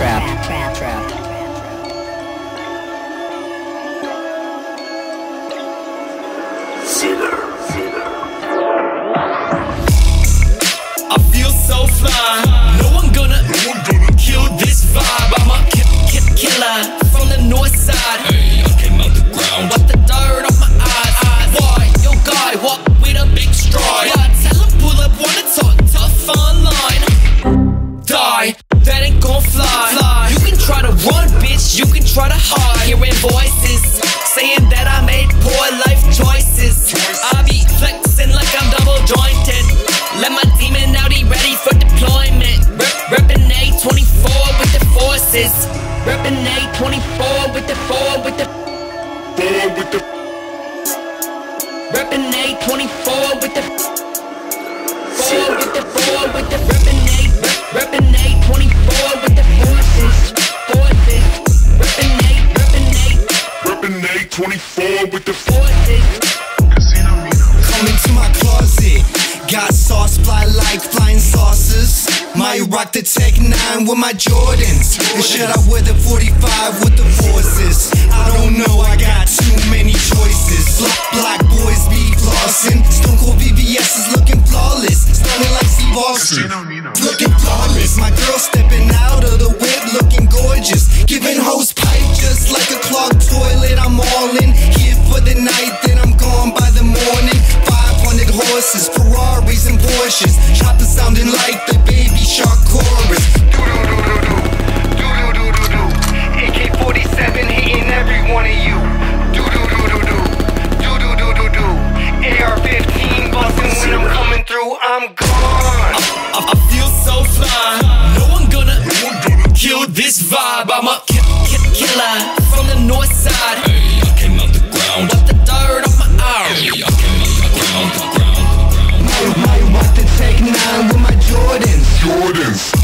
I feel so fly. No one gonna kill this vibe. I'm a killer from the north side. Hey, I came out the ground. Wipe the dirt off my eyes. Why? Yo, guy, walk with a big stride. Yeah, tell him pull up, wanna talk tough online. Die, that ain't gon' fly. You can try to run, bitch, you can try to hide. Hearing voices saying that I made poor life choices. I be flexing like I'm double jointed. Let my demon out, he ready for deployment. Reppin' A24 with the forces. Reppin' A24 with the Reppin' A24 with the Reppin' A24 with the forces. Reppin' A24 with the Forces. Come into my closet, got sauce fly like flying saucers. Might rock the Tech 9 with my Jordans, and should I wear the 45 with the forces? I don't know, I got too many choices. Black boys be flossing, Stone Cold VVS is looking flawless, stunning like Steve Austin, looking flawless. My girl stepping out of the whip, looking gorgeous, giving hoes pipe just like a clogged toilet. I'm all in, here for the night, then I'm gone by the morning. 500 horses, Ferraris and Porsches, choppers sounding like the Baby Shark chorus. Do-do-do-do-do, AK-47 hitting every one of you. Do-do-do-do-do, do-do-do-do-do, AR-15 busting when I'm coming through, I'm gone. I feel so fly. No one gonna kill this vibe. I'm a killer from the north side. Hey, I came out the ground. Wipe the dirt off my eyes. Hey, I came out the ground. Might rock the Tech 9 with my Jordans. Jordans.